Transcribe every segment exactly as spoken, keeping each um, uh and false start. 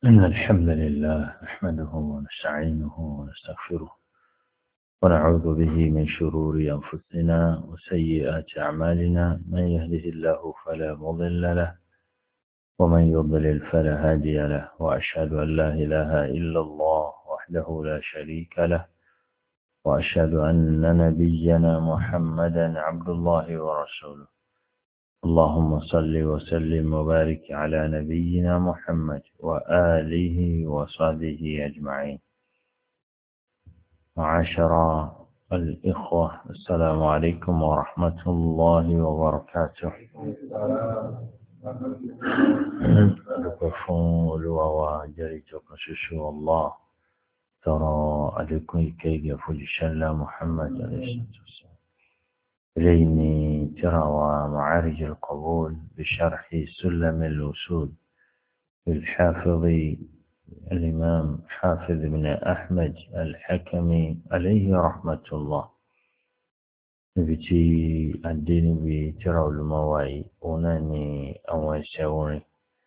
إن الحمد لله نحمده ونستعينه ونستغفره ونعوذ به من شرور أنفسنا وسيئات أعمالنا. من يهده الله فلا مضل له ومن يضلل فلا هادي له، وأشهد أن لا إله إلا الله وحده لا شريك له، وأشهد أن نبينا محمدا عبد الله ورسوله. اللهم صل وسلم وبارك على نبينا محمد وآله وصحبه أجمعين. معاشر الإخوة، السلام عليكم ورحمة الله وبركاته. لكفون لوا جريتك ششو الله ترى عليكم كي يفوج شلا محمد عليه الصلاة والسلام. إليني ترى ومعارج القبول بشرح سلم الوصول للحافظ الإمام حافظ بن أحمد الحكمي عليه رحمة الله. نبتي الدين بترى المواعي وناني أول شاوري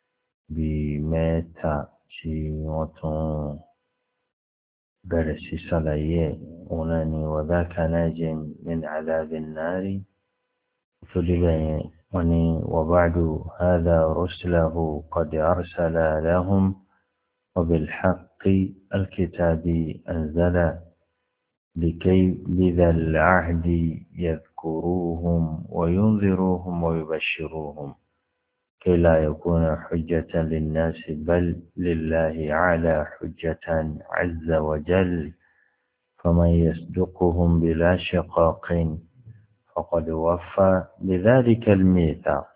بميتا شي وطن برسي صلايه وناني وذاك ناج من عذاب النار فلبين وني وبعد هذا رسله قد أرسل لهم وبالحق الكتاب أنزل لكي بذا العهد يذكروهم وينذروهم ويبشروهم كي لا يكون حجة للناس بل لله على حجة عز وجل. فمن يصدقهم بلا شقاق فقد وفى بذلك الميثاق.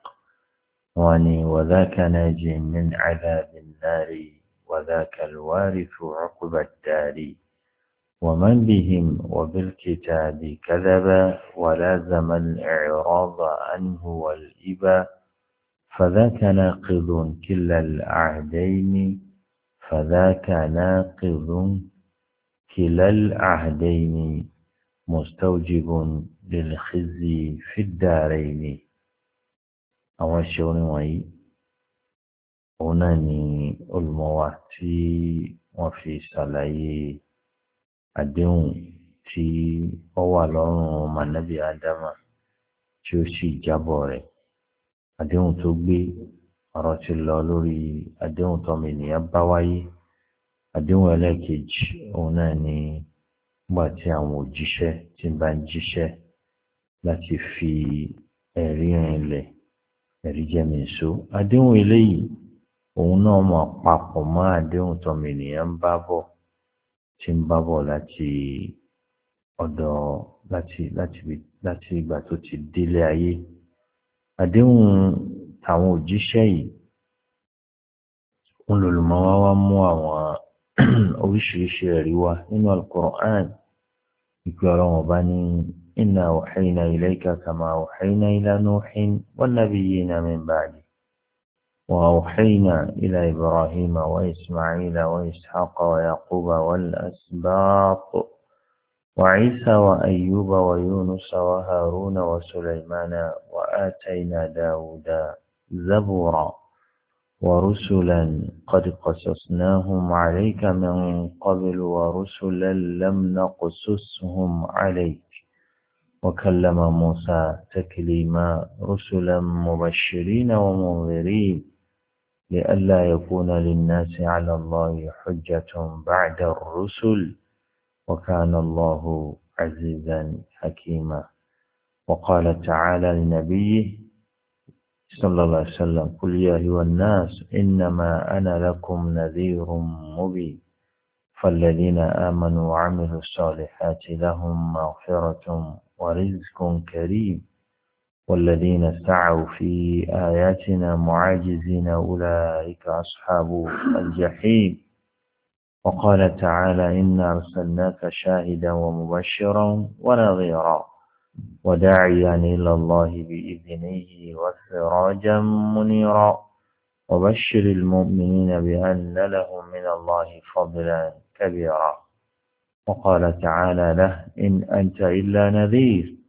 وذاك ناج من عذاب النار وذاك الوارث عقب الدار. ومن بهم وبالكتاب كذب ولازم الإعراض عنه والإبا فذاك ناقض كلا العهدين فذاك ناقض كلا العهدين مستوجب للخزي في الدارين. àwọn ṣe orin wọ̀nyí òun náà ni olùmọ̀wá tí wọ́n fi ṣàlàyé àdéhùn tí ó wà lọ́rùn mànábì ádámà tí ó sì jábọ̀ rẹ̀. Àdéhùn tó gbé ọ̀rọ̀ ti lọ lórí àdéhùn tọ́mọ ènìyàn bá wáyé. Àdéhùn ẹlẹ́ẹ̀kejì òun náà ni nígbà tí àwọn òjíṣẹ́ tí ń bá ń jíṣẹ́ láti fi ẹ̀rí rinlẹ̀ ẹ̀rí jẹ́mi èso. Àdéhùn eléyìí òun náà mọ̀ papọ̀ mọ́ àdéhùn tọ́mọ ènìyàn ń bá bọ̀ tí ń bá bọ̀ láti ọ̀dọ̀ láti láti láti ìgbà tó ti délé ayé. Àdéhùn táwọn òjíṣẹ́ yìí ń lòlùmọ́ wá wá mú àwọn oríṣiríṣi ẹ̀rí wá nínú Al-Qur'an. ìpè ọlọ́run ọba ní inna awhayna ilayka kama awhayna ila nuhin wan nabiyyina min ba'di wa awhayna ila ibrahima wa isma'ila wa ishaqa wa yaquba wal asbaq wa isa wa ayyuba wa yunusa wa haruna wa sulaymana wa atayna dawuda zabura ورسلا قد قصصناهم عليك من قبل ورسلا لم نقصصهم عليك وكلم موسى تكليما رسلا مبشرين ومنذرين لئلا يكون للناس على الله حجة بعد الرسل وكان الله عزيزا حكيما. وقال تعالى لنبيه صلى الله عليه وسلم قل يا أيها الناس إنما أنا لكم نذير مبين فالذين آمنوا وعملوا الصالحات لهم مغفرة ورزق كريم والذين سعوا في آياتنا معاجزين أولئك أصحاب الجحيم. وقال تعالى إنا أرسلناك شاهدا ومبشرا ونظيرا وداعيا إلى الله بإذنه وسراجا منيرا وبشر المؤمنين بأن لهم من الله فضلا كبيرا. وقال تعالى له إن أنت إلا نذير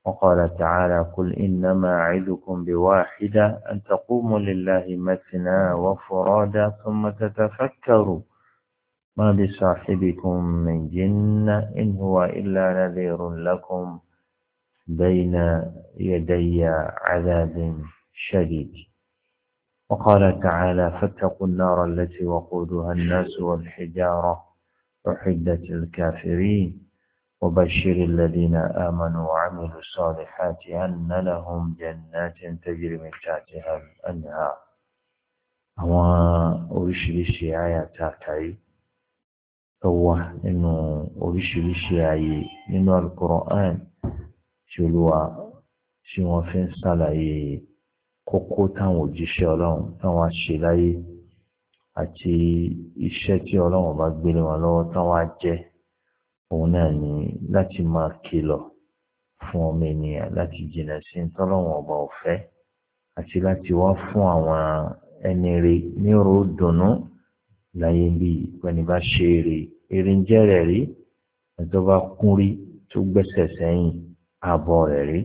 وقال تعالى قل إنما أعدكم بواحدة أن تقوموا لله مثنى وفرادا ثم تتفكروا ما بصاحبكم من جنة إن هو إلا نذير لكم بين يدي عذاب شديد. وقال تعالى فاتقوا النار التي وقودها الناس والحجارة أعدت الكافرين وبشر الذين آمنوا وعملوا الصالحات أن لهم جنات تجري من تحتها الأنهار. àwọn oríṣiríṣi àyà tá a kà yìí tó wà nínú oríṣiríṣi ààyè nínú Al-Qur'an tí Olúwa tí wọ́n fi ń ṣàlàyé kókó táwọn òjíṣẹ́ Ọlọ́run táwọn ṣe láyé àti iṣẹ́ tí Ọlọ́run bá gbélé wọn lọ́wọ́ táwọn á jẹ́ òun náà ni láti máa kìlọ̀ fún ọmọ ènìyàn láti jìnnà sí tọ́lọ́run ọba ọ̀fẹ́ àti láti wá fún àwọn ẹni rè nírò dùnnú láyé bí pẹ̀lú bá ṣe èrè èrè ń jẹ́ rẹ̀ rí ẹ̀tọ́ bá kún rí tó gbẹ́sẹ̀ sẹ́yìn ààbọ̀ rẹ̀ rí.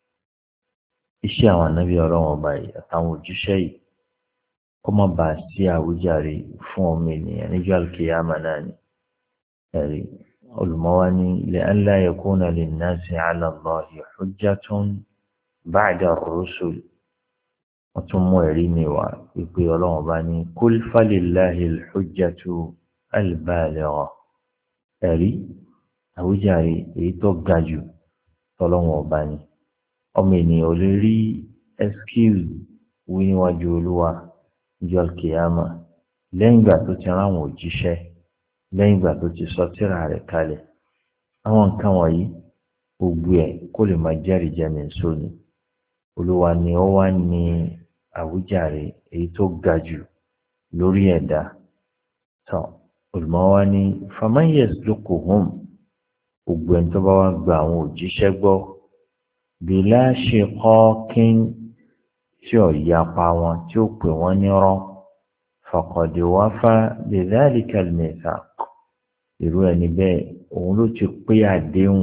Iṣẹ́ àwọn ànábì Ọlọ́run ọba yìí àtàwọn òjíṣẹ́ yìí kó má bàa sí àwíjàre fún ọmọ ènìyàn níjọ́ àlùkìyámà náà ni ẹ̀rí. Olùmọ́wá ní li'allā yakūna linnāsi 'alā Allāhi ḥujjatun ba'da ar-rusul. Wọ́n tún mú ẹ̀rí mi wá ìpè Ọlọ́run bá ní kul falillāhi al-ḥujjatu al-bālighah. ẹ̀rí àwíjàre èyí tó ga jù tọ́lọ́run ọba ni. ọmọ ènìyàn ò lè rí ẹ́skíìlì wí níwájú Olúwa níjọ́ àlùkìyámà lẹ́yìn ìgbà tó ti rán àwọn òjíṣẹ́ lẹ́yìn ìgbà tó ti sọ tírà rẹ̀ kalẹ̀. àwọn nǹkan wọ̀nyí gbogbo ẹ̀ kó lè máa jẹ́rìí jẹ́mi nsọ ni. Olúwa ni ó wá ní àwíjàre èyí tó ga jù lórí ẹ̀dá. tán olùmọ́wá ní faman yasduquhum gbogbo ẹni tó bá wá gba àwọn òjíṣẹ́ gbọ́ bila shiqaqin tí ò yapa wọn tí ó pè wọ́n nírọ́ faqad wafa bidhalika al-mithaq. irú ẹni bẹ́ẹ̀ òun ló ti pé àdéhùn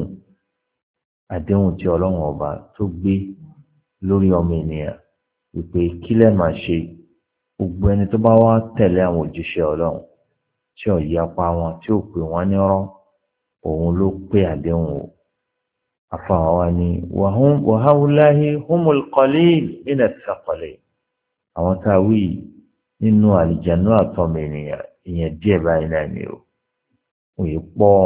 àdéhùn tí Ọlọ́run ọba tó gbé lórí ọmọ ènìyàn wípé kílẹ̀ máa ṣe gbogbo ẹni tó bá wá tẹ̀lé àwọn òjíṣẹ́ Ọlọ́run tí ò yapa wọn tí ó pè wọ́n nírọ́ òun ló pé àdéhùn o. afáwa ni wa haulahi humul qalil min ath-thaqalayn. àwọn tá a wí nínú àlìjánu àtọmọ ènìyàn ìyẹn díẹ̀ báyìí náà ni o òye pọ̀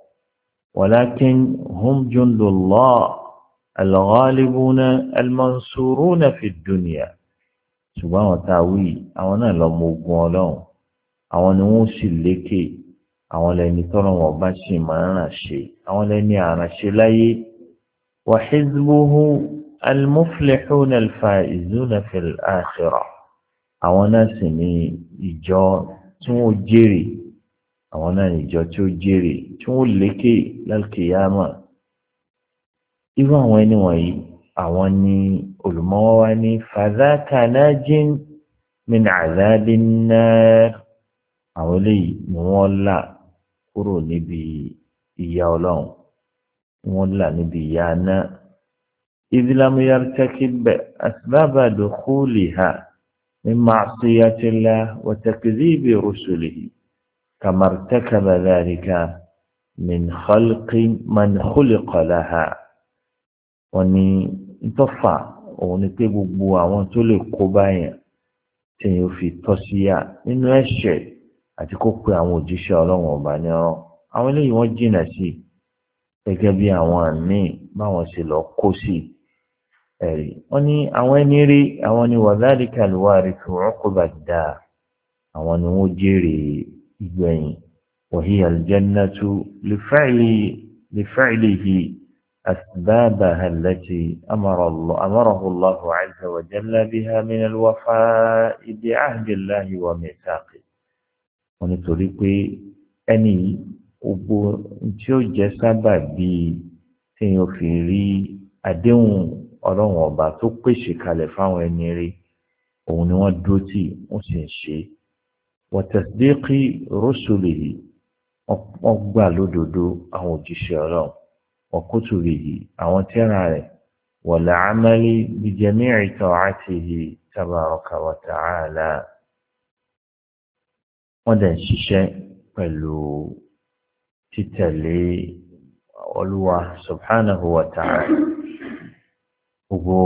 walakin hum jundullah al-ghalibuna al-mansuruna fi dunya. ṣùgbọ́n àwọn tá a wí àwọn náà lọ́mọ ogun Ọlọ́run àwọn ni wọ́n sì lékè àwọn lẹni tọ́lọ́ wọn bá sì máa ń ràn ṣe àwọn lẹni àrànṣe láyé. wa hizbuhu al-muflihuna al-faizuna fil akhirah. àwọn náà sì ní ìjọ tí wọ́n jèrè àwọn náà ní ìjọ tí ó jèrè tí wọ́n lékè lálùkìyámà. irú àwọn ẹni wọ̀nyí àwọn ní olùmọ́wá ní fadhaka najin min 'adhabin nar. àwọn eléyìí ni wọ́n là kúrò níbi ìyà Ọlọ́run wọ́n là níbi ìyà náà. idh lam yartakib asbaba dukhuliha min ma'siyatillah wa takdhibi rusulihi kama irtakaba dhalika min khalqi man khuliqa laha. wọ́n ní ntọ́fà òun ni pé gbogbo àwọn tó lè kó báyẹn tí yóò fi tọ́ sí yà nínú ẹ̀ṣẹ̀ àti kó pe àwọn òjíṣẹ́ Ọlọ́run ọba ní ọ̀rọ̀ àwọn eléyìí wọ́n jìnnà sí gẹ́gẹ́ bí àwọn àmì báwọn ṣe lọ kó sí ẹ̀rí. wọ́n ní àwọn ẹni rí àwọn ni wadhalika al-warithu 'uqba ad-dar. àwọn ni wọ́n jèrè ìgbẹ̀yìn wa hiya al-jannatu li-fi'li li-fi'lihi asbabaha allati amara Allah amarahu Allahu 'azza wa jalla biha min al-wafa'i bi'ahdi Allahi wa mithaqihi. wọ́n nítorí pé ẹni gbogbo tí ó jẹ́ sábà bíi téèyàn fi rí àdéhùn Ọlọ́run ọba tó pèsè kalẹ̀ fáwọn ẹni rí òun ni wọ́n dúró tì wọ́n sì ń ṣe. wa tasdiqi rusulihi wọ́n gbà lódodo àwọn òjíṣẹ́ Ọlọ́run wa kutubihi àwọn tírà rẹ̀ والعمل بجميع طاعته تبارك وتعالى wọ́n dẹ̀ ń ṣiṣẹ́ pẹ̀lú títẹ̀lé Olúwa subhanahu wa ta'ala gbogbo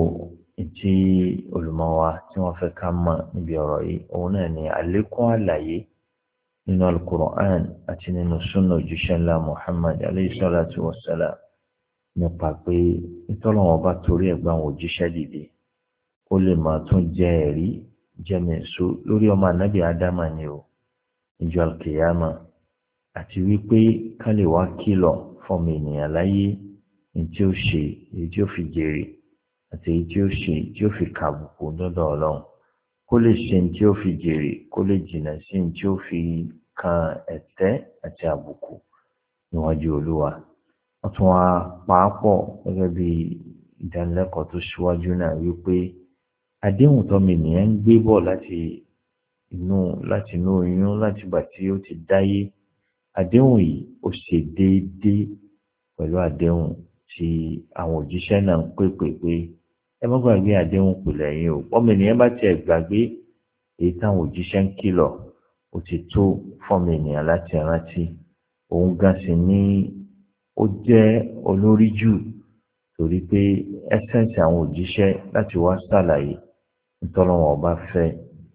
ìtí olùmọ̀ wa tí wọ́n fẹ́ ká mọ̀ níbi ọ̀rọ̀ yìí òun náà ni àlékún àlàyé nínú al-Qur'an àti nínú sunna òjíṣẹ́ ńlá Muhammad alayhi salatu wa salam nípa pé ìtọ́lọ́wọ́n bá torí ẹ̀gbọ́n àwọn òjíṣẹ́ dìde ó lè máa tún jẹ́ ẹ̀rí jẹ́mẹ̀ẹ́sọ lórí ọmọ ànábì ádámà ni o ìjọ alkiyama àti wípé ká lè wá kìlọ̀ fọmọ ènìyàn láyé ní tí ó ṣe èyí tí ó fi jèrè àti èyí tí ó ṣe tí ó fi kàbùkù dọ́dọ̀ ọlọ́run kó lè ṣe ní tí ó fi jèrè kó lè jìnnà sí ní tí ó fi kan ẹ̀tẹ́ àti àbùkù níwájú olúwa wọ́n tún wá pàápọ̀ gẹ́gẹ́ bí ìdánilẹ́kọ̀ọ́ tó ṣíwájú náà wípé àdéhùn tọ́mọ ènìyàn ń gbé bọ̀ láti inú láti inú oyún láti ìgbà tí ó ti dáyé àdéhùn yìí ó ṣe déédéé pẹ̀lú àdéhùn tí àwọn òjíṣẹ́ náà ń pèpè pé ẹ má gbàgbé àdéhùn pìlẹ̀ yín o ọmọ ènìyàn bá tiẹ̀ gbàgbé èyí táwọn òjíṣẹ́ ń kìlọ̀ ó ti tó fọ́mọ ènìyàn láti rántí òun gan sì ní ó jẹ́ olórí jù torí pé ẹsẹ̀nsì àwọn òjíṣẹ́ láti wá ṣàlàyé ntọ́lọ́wọ́n ọba fẹ́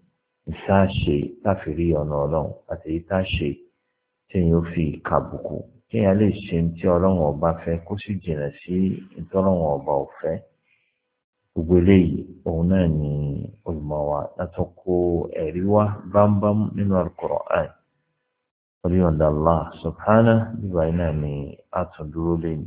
ìsáàṣe láfìrí ọ̀nà ọlọ́run àti ìtàṣe téèyàn ó fi kàbùkù téèyàn lè ṣe tí ọlọ́run ọba fẹ́ kó sì jìnnà sí ntọ́lọ́wọ́n ọba ò fẹ́ gbogbo eléyìí òun náà ni olùmọ̀ wa látọ̀ kó ẹ̀rí wá bámbám nínú al-Qur'an orí ọ̀dà Allah subhanahu bíbá iná ni àtúndúró lẹ́yìn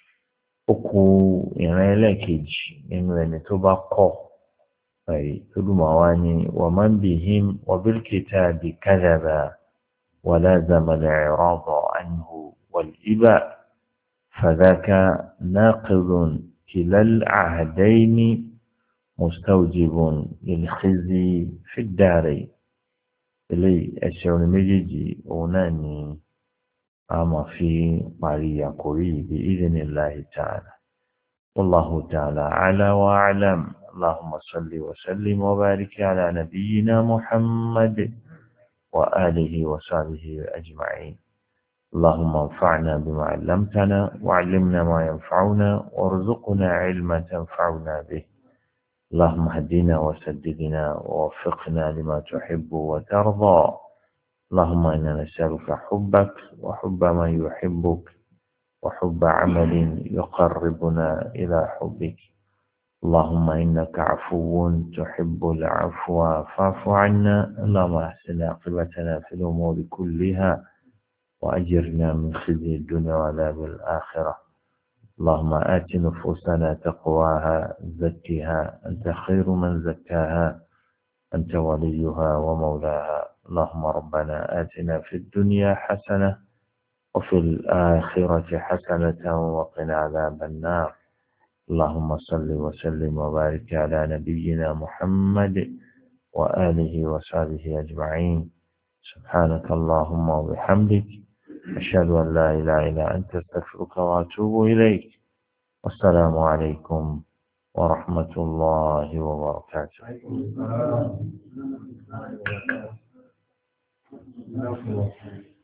ó kú ìran ẹlẹ́ẹ̀kejì nínú ẹni tó bá kọ̀ ẹ̀rí olùmọ̀ wa ni wa man bihim wa bil kitabi kadhaba wa lazama al-i'rada anhu wal-iba fadhaka naqidun كلا العهدين مستوجب للخزي في الدارين إلي أشعر مجيجي أوناني أما في ماريا قري بإذن الله تعالى والله تعالى على وأعلم اللهم صل وسلم وبارك على نبينا محمد وآله وصحبه أجمعين اللهم انفعنا بما علمتنا وعلمنا ما ينفعنا وارزقنا علما تنفعنا به اللهم اهدنا وسددنا ووفقنا لما تحب وترضى اللهم إنا نسألك حبك وحب من يحبك وحب عمل يقربنا إلى حبك اللهم إنك عفو تحب العفو فاعف عنا اللهم احسن عاقبتنا في الأمور كلها وأجرنا من خزي الدنيا وعذاب الآخرة اللهم آت نفوسنا تقواها زكها أنت خير من زكاها أنت وليها ومولاها اللهم ربنا آتنا في الدنيا حسنة وفي الآخرة حسنة وقنا عذاب النار اللهم صل وسلم وبارك على نبينا محمد وآله وصحبه أجمعين سبحانك اللهم وبحمدك أشهد أن لا إله إلا أنت أستغفرك وأتوب إليك والسلام عليكم ورحمة الله وبركاته.